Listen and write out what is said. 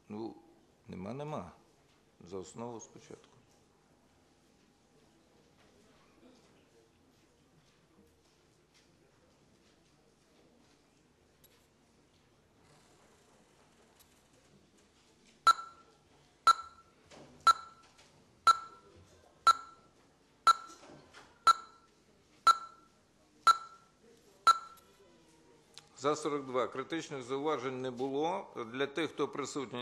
Ну, нема. За основу спочатку. За 42. Критичних зауважень не було. Для тих, хто присутній,